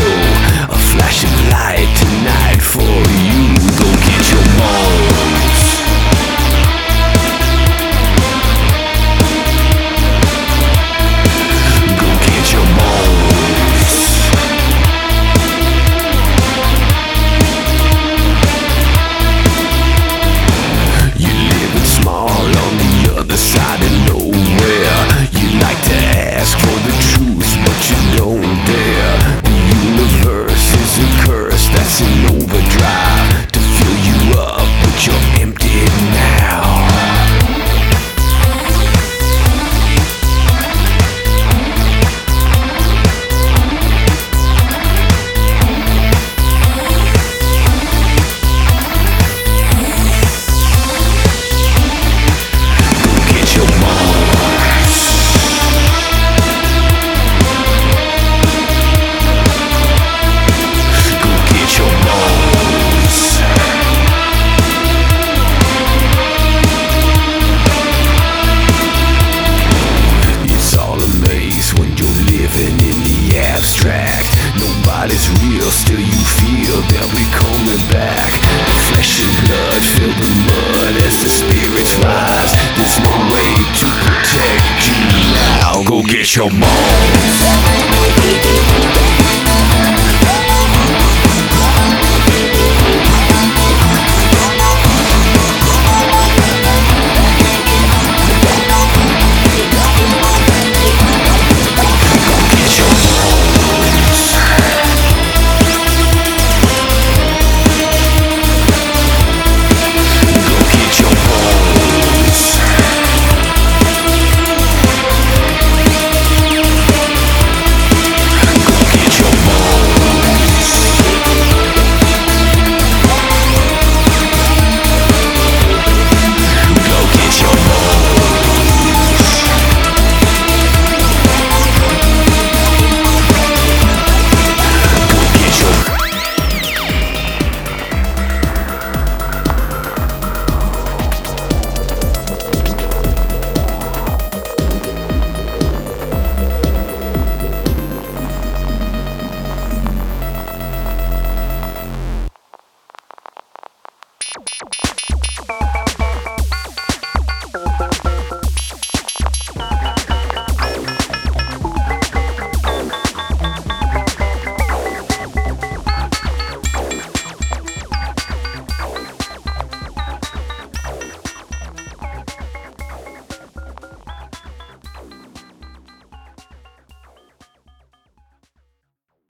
A flashing light tonight for you. Go get your bones. Go get your bones. You living small on the other side of nowhere. You like to ask for the truth, but you don't dare. The universe is a curse that's in overdrive to fill you up, but you're empty now. Nobody's real, still you feel they'll be coming back. The flesh and blood fill the mud as the spirits rise. There's no way to protect you now. Go get your bones.